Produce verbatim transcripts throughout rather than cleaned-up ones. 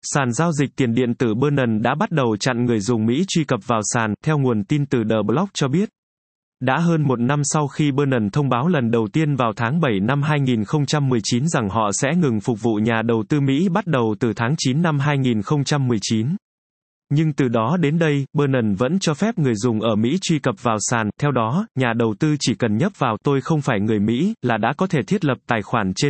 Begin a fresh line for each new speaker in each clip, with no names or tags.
Sàn giao dịch tiền điện tử Binance đã bắt đầu chặn người dùng Mỹ truy cập vào sàn, theo nguồn tin từ The Block cho biết. Đã hơn một năm sau khi Binance thông báo lần đầu tiên vào tháng bảy năm hai nghìn không trăm mười chín rằng họ sẽ ngừng phục vụ nhà đầu tư Mỹ bắt đầu từ tháng chín năm hai nghìn không trăm mười chín. Nhưng từ đó đến đây, Binance vẫn cho phép người dùng ở Mỹ truy cập vào sàn, theo đó, nhà đầu tư chỉ cần nhấp vào tôi không phải người Mỹ là đã có thể thiết lập tài khoản trên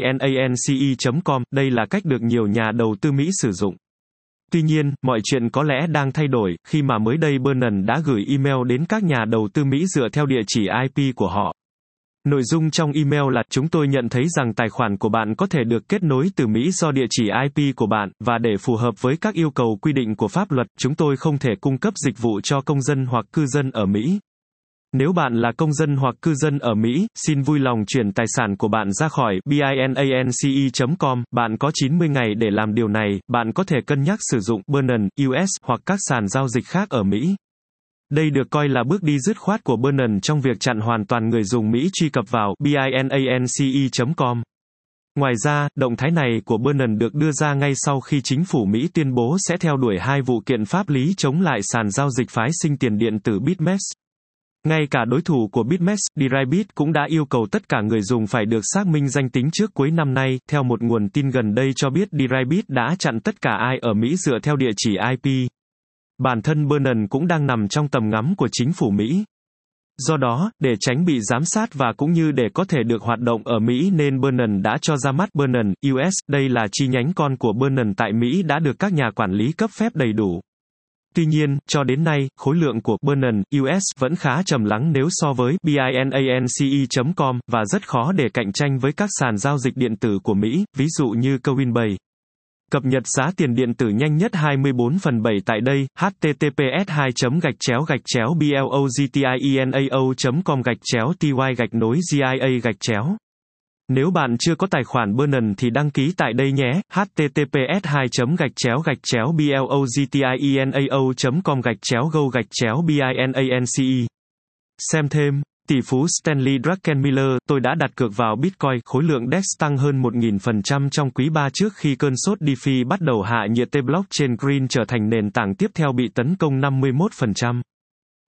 binance chấm com, đây là cách được nhiều nhà đầu tư Mỹ sử dụng. Tuy nhiên, mọi chuyện có lẽ đang thay đổi, khi mà mới đây Binance đã gửi email đến các nhà đầu tư Mỹ dựa theo địa chỉ I P của họ. Nội dung trong email là, chúng tôi nhận thấy rằng tài khoản của bạn có thể được kết nối từ Mỹ do địa chỉ I P của bạn, và để phù hợp với các yêu cầu quy định của pháp luật, chúng tôi không thể cung cấp dịch vụ cho công dân hoặc cư dân ở Mỹ. Nếu bạn là công dân hoặc cư dân ở Mỹ, xin vui lòng chuyển tài sản của bạn ra khỏi binance chấm com, bạn có chín mươi ngày để làm điều này, bạn có thể cân nhắc sử dụng Binance U S hoặc các sàn giao dịch khác ở Mỹ. Đây được coi là bước đi dứt khoát của Binance trong việc chặn hoàn toàn người dùng Mỹ truy cập vào binance chấm com. Ngoài ra, động thái này của Binance được đưa ra ngay sau khi chính phủ Mỹ tuyên bố sẽ theo đuổi hai vụ kiện pháp lý chống lại sàn giao dịch phái sinh tiền điện tử BitMEX. Ngay cả đối thủ của BitMEX, Deribit cũng đã yêu cầu tất cả người dùng phải được xác minh danh tính trước cuối năm nay, theo một nguồn tin gần đây cho biết Deribit đã chặn tất cả ai ở Mỹ dựa theo địa chỉ I P. Bản thân Binance cũng đang nằm trong tầm ngắm của chính phủ Mỹ. Do đó, để tránh bị giám sát và cũng như để có thể được hoạt động ở Mỹ nên Binance đã cho ra mắt Binance U S, đây là chi nhánh con của Binance tại Mỹ đã được các nhà quản lý cấp phép đầy đủ. Tuy nhiên, cho đến nay, khối lượng của Binance U S vẫn khá trầm lắng nếu so với binance chấm com, và rất khó để cạnh tranh với các sàn giao dịch điện tử của Mỹ, ví dụ như Coinbase. Cập nhật giá tiền điện tử nhanh nhất hai mươi bốn phần bảy tại đây, h t t p s hai gạch chéo gạch chéo blogtienao chấm com gạch chéo ty gạch nối gia gạch chéo. Nếu bạn chưa có tài khoản Binance thì đăng ký tại đây nhé, h t t p s hai gạch chéo gạch chéo blogtienao chấm com gạch chéo go gạch chéo binance. Xem thêm, tỷ phú Stanley Druckenmiller, tôi đã đặt cược vào Bitcoin, khối lượng đê e xê tăng hơn một nghìn phần trăm trong quý ba trước khi cơn sốt DeFi bắt đầu hạ nhiệt. Blockchain Green trở thành nền tảng tiếp theo bị tấn công năm mươi mốt phần trăm.